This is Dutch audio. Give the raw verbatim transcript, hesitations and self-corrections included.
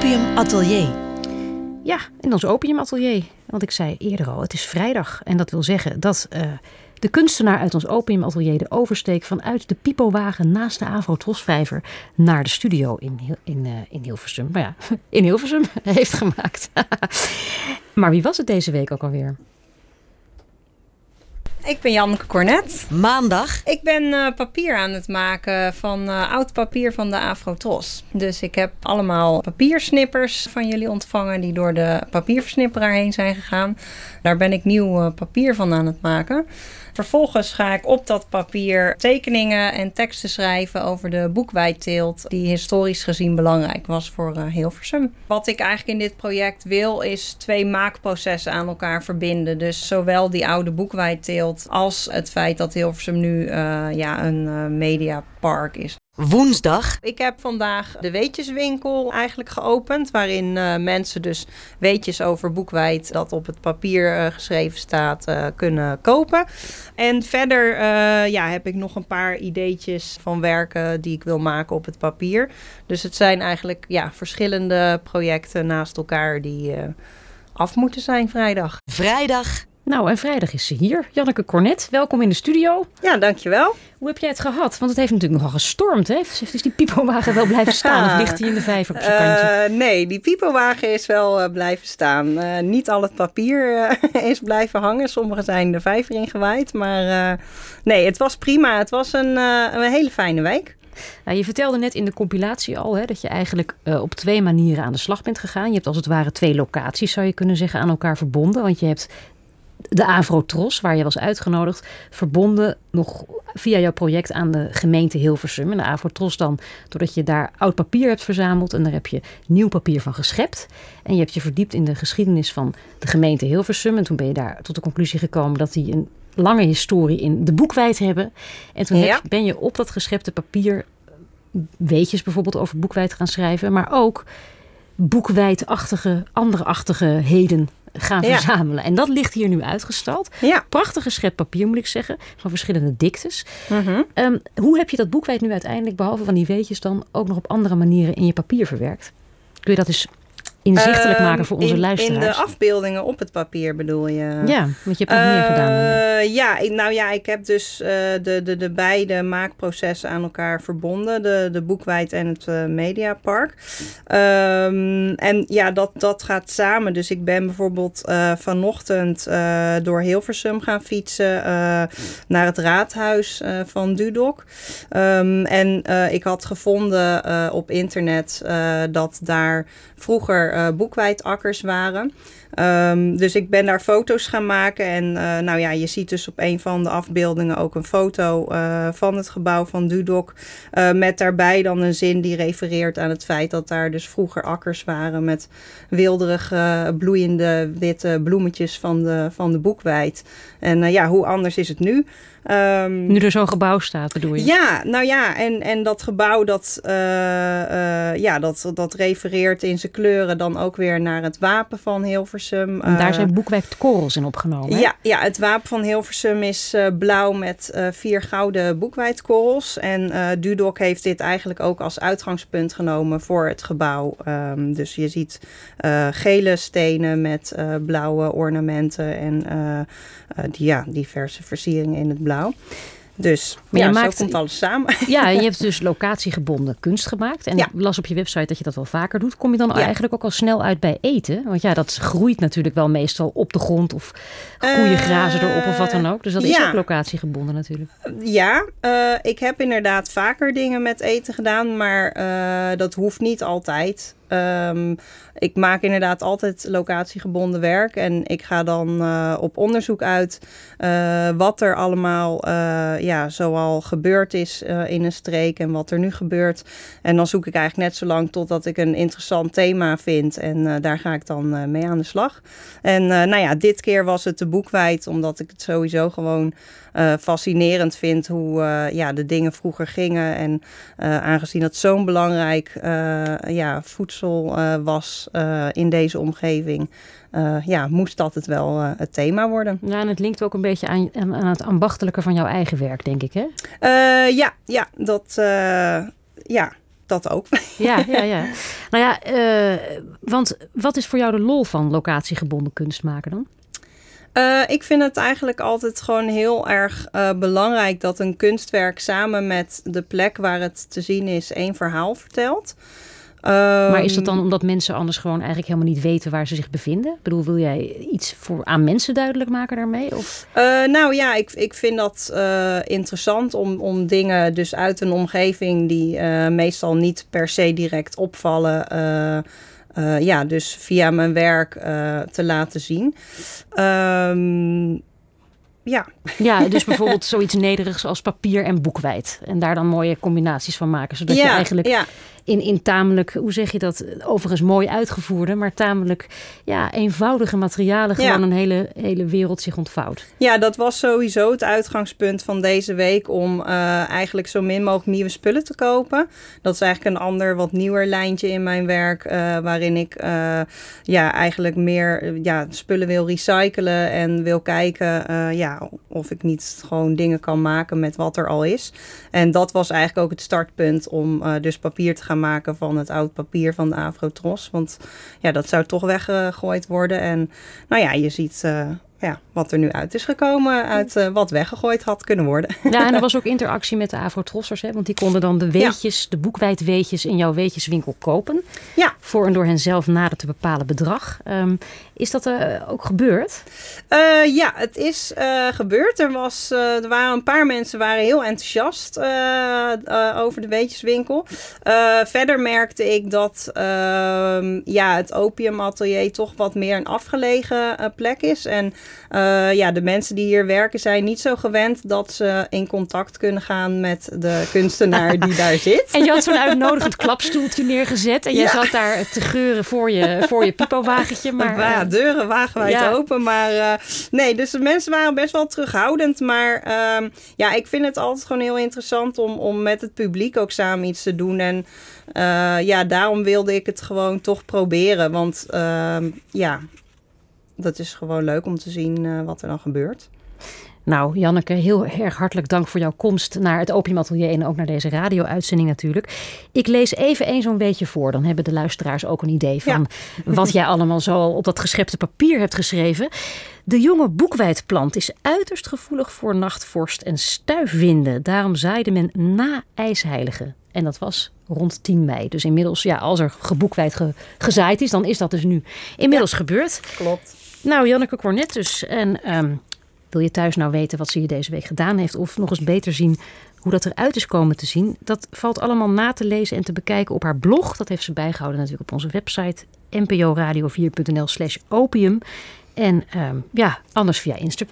Opium Atelier. Ja, in ons Opium Atelier. Want ik zei eerder al, het is vrijdag. En dat wil zeggen dat uh, de kunstenaar uit ons Opium Atelier de oversteek vanuit de pipowagen naast de Afro-Trosvijver naar de studio in, in, uh, in Hilversum. Maar ja, in Hilversum heeft gemaakt. Maar wie was het deze week ook alweer? Ik ben Janneke Cornet. Maandag. Ik ben uh, papier aan het maken van uh, oud papier van de Afro-Tros. Dus ik heb allemaal papiersnippers van jullie ontvangen die door de papierversnipperaar heen zijn gegaan. Daar ben ik nieuw uh, papier van aan het maken. Vervolgens ga ik op dat papier tekeningen en teksten schrijven over de boekweitteelt, die historisch gezien belangrijk was voor uh, Hilversum. Wat ik eigenlijk in dit project wil, is twee maakprocessen aan elkaar verbinden. Dus zowel die oude boekweitteelt als het feit dat Hilversum nu uh, ja, een uh, mediapark is. Woensdag. Ik heb vandaag de weetjeswinkel eigenlijk geopend, waarin uh, mensen dus weetjes over boekwijd dat op het papier uh, geschreven staat uh, kunnen kopen. En verder uh, ja, heb ik nog een paar ideetjes van werken die ik wil maken op het papier. Dus het zijn eigenlijk ja, verschillende projecten naast elkaar die uh, af moeten zijn vrijdag. Vrijdag. Nou, en vrijdag is ze hier. Janneke Cornet, welkom in de studio. Ja, dankjewel. Hoe heb jij het gehad? Want het heeft natuurlijk nogal gestormd, hè? Is die pipowagen wel blijven staan of ligt hij in de vijver op zijn kantje? Uh, nee, die pipowagen is wel uh, blijven staan. Uh, niet al het papier uh, is blijven hangen. Sommige zijn de vijver ingewaaid. Maar uh, nee, het was prima. Het was een, uh, een hele fijne week. Nou, je vertelde net in de compilatie al hè, dat je eigenlijk uh, op twee manieren aan de slag bent gegaan. Je hebt als het ware twee locaties, zou je kunnen zeggen, aan elkaar verbonden. Want je hebt de Afro-Tros, waar je was uitgenodigd, verbonden nog via jouw project aan de gemeente Hilversum. En de Afro-Tros dan, doordat je daar oud papier hebt verzameld en daar heb je nieuw papier van geschept. En je hebt je verdiept in de geschiedenis van de gemeente Hilversum. En toen ben je daar tot de conclusie gekomen dat die een lange historie in de boekwijd hebben. En toen ja. heb, ben je op dat geschepte papier weetjes bijvoorbeeld over boekwijd gaan schrijven, maar ook boekwijdachtige, andere-achtige heden gaan ja. verzamelen. En dat ligt hier nu uitgestald. Ja. Prachtige schep papier, moet ik zeggen, van verschillende diktes. Mm-hmm. Um, hoe heb je dat boekwijd nu uiteindelijk, behalve van die weetjes, dan ook nog op andere manieren in je papier verwerkt? Kun je dat eens inzichtelijk uh, maken voor onze in, luisteraars? In de afbeeldingen op het papier bedoel je? Ja, want je hebt nog uh, meer gedaan. Uh, ja, ik, nou ja, ik heb dus uh, de, de, de beide maakprocessen aan elkaar verbonden. De, de boekwijd en het uh, mediapark. Um, en ja, dat, dat gaat samen. Dus ik ben bijvoorbeeld uh, vanochtend uh, door Hilversum gaan fietsen uh, naar het raadhuis uh, van Dudok. Um, en uh, ik had gevonden uh, op internet uh, dat daar vroeger Uh, boekwijdakkers waren. Um, dus ik ben daar foto's gaan maken. En uh, nou ja, je ziet dus op een van de afbeeldingen ook een foto uh, van het gebouw van Dudok. Uh, met daarbij dan een zin die refereert aan het feit dat daar dus vroeger akkers waren met wilderige, bloeiende witte bloemetjes van de, van de boekwijd. En uh, ja, hoe anders is het nu? Um, nu er zo'n gebouw staat, bedoel je? Ja, nou ja, en, en dat gebouw dat, uh, uh, ja, dat, dat refereert in zijn kleuren dan ook weer naar het wapen van Hilversum. En daar zijn boekwijdkorrels in opgenomen. Ja, ja, het wapen van Hilversum is uh, blauw met uh, vier gouden boekwijdkorrels. En uh, Dudok heeft dit eigenlijk ook als uitgangspunt genomen voor het gebouw. Um, dus je ziet uh, gele stenen met uh, blauwe ornamenten en uh, uh, die, ja, diverse versieringen in het blauw. Dus maar ja, maakt, zo komt alles samen. Ja, en je hebt dus locatiegebonden kunst gemaakt. En ja. ik las op je website dat je dat wel vaker doet. Kom je dan ja. eigenlijk ook al snel uit bij eten? Want ja, dat groeit natuurlijk wel meestal op de grond. Of koeien uh, grazen erop of wat dan ook. Dus dat is ja. ook locatiegebonden natuurlijk. Ja, uh, ik heb inderdaad vaker dingen met eten gedaan. Maar uh, dat hoeft niet altijd. Um, ik maak inderdaad altijd locatiegebonden werk. En ik ga dan uh, op onderzoek uit uh, wat er allemaal uh, ja, zoal gebeurd is uh, in een streek en wat er nu gebeurt. En dan zoek ik eigenlijk net zo lang totdat ik een interessant thema vind. En uh, daar ga ik dan uh, mee aan de slag. En uh, nou ja, dit keer was het de boekwijd, omdat ik het sowieso gewoon uh, fascinerend vind hoe uh, ja, de dingen vroeger gingen. En uh, aangezien dat zo'n belangrijk uh, ja, voedsel Uh, was uh, in deze omgeving, uh, ja, moest dat het wel uh, het thema worden. Ja, en het linkt ook een beetje aan, aan het ambachtelijke van jouw eigen werk, denk ik, hè? Uh, ja, ja, dat, uh, ja, dat ook. Ja, ja, ja. Nou ja, uh, want wat is voor jou de lol van locatiegebonden kunst maken dan? Uh, ik vind het eigenlijk altijd gewoon heel erg uh, belangrijk dat een kunstwerk samen met de plek waar het te zien is één verhaal vertelt. Um, maar is dat dan omdat mensen anders gewoon eigenlijk helemaal niet weten waar ze zich bevinden? Ik bedoel, wil jij iets voor, aan mensen duidelijk maken daarmee? Of? Uh, nou ja, ik, ik vind dat uh, interessant om, om dingen dus uit een omgeving die uh, meestal niet per se direct opvallen... Uh, Uh, ja, dus via mijn werk uh, te laten zien. Um, ja. Ja, dus bijvoorbeeld zoiets nederigs als papier en boekwijd. En daar dan mooie combinaties van maken. Zodat ja, je eigenlijk ja. in, in tamelijk, hoe zeg je dat, overigens mooi uitgevoerde, maar tamelijk ja, eenvoudige materialen gewoon ja. een hele, hele wereld zich ontvouwt. Ja, dat was sowieso het uitgangspunt van deze week om uh, eigenlijk zo min mogelijk nieuwe spullen te kopen. Dat is eigenlijk een ander, wat nieuwer lijntje in mijn werk, uh, waarin ik uh, ja, eigenlijk meer uh, ja, spullen wil recyclen en wil kijken uh, ja, of ik niet gewoon dingen kan maken met wat er al is. En dat was eigenlijk ook het startpunt om uh, dus papier te gaan maken van het oud papier van de Afro-Tros. Want ja, dat zou toch weggegooid worden. En nou ja, je ziet uh, ja, wat er nu uit is gekomen uit uh, wat weggegooid had kunnen worden. Ja, en er was ook interactie met de Afro-Trossers, hè? Want die konden dan de weetjes, ja. de boekwijdweetjes in jouw weetjeswinkel kopen. Ja. Voor een door hen zelf nader te bepalen bedrag. Um, is dat uh, ook gebeurd? Uh, ja, het is uh, gebeurd. Er, was, uh, er waren een paar mensen waren heel enthousiast uh, uh, over de weetjeswinkel. Uh, verder merkte ik dat uh, ja, het opiumatelier toch wat meer een afgelegen uh, plek is. En uh, ja, de mensen die hier werken zijn niet zo gewend dat ze in contact kunnen gaan met de kunstenaar die daar zit. En je had zo'n uitnodigend klapstoeltje neergezet en jij ja. zat daar te geuren voor je, voor je pipo-wagentje. Maar ja, deuren wagenwijd ja. open. Maar uh, nee, dus de mensen waren best wel terughoudend. Maar uh, ja, ik vind het altijd gewoon heel interessant om, om met het publiek ook samen iets te doen. En uh, ja, daarom wilde ik het gewoon toch proberen. Want uh, ja, dat is gewoon leuk om te zien uh, wat er dan gebeurt. Nou, Janneke, heel erg hartelijk dank voor jouw komst naar het Opiumatelier en ook naar deze radio-uitzending natuurlijk. Ik lees even één zo'n beetje voor. Dan hebben de luisteraars ook een idee van ja. wat jij allemaal zo op dat geschepte papier hebt geschreven. De jonge boekwijdplant is uiterst gevoelig voor nachtvorst en stuifwinden. Daarom zaaide men na IJsheilige. En dat was rond tien mei. Dus inmiddels, ja, als er geboekwijd ge- gezaaid is, dan is dat dus nu inmiddels ja, gebeurd. Klopt. Nou, Janneke Cornet dus. En um, wil je thuis nou weten wat ze hier deze week gedaan heeft, of nog eens beter zien hoe dat eruit is komen te zien? Dat valt allemaal na te lezen en te bekijken op haar blog. Dat heeft ze bijgehouden natuurlijk op onze website n p o radio vier punt n l slash opium. En um, ja, anders via Instagram.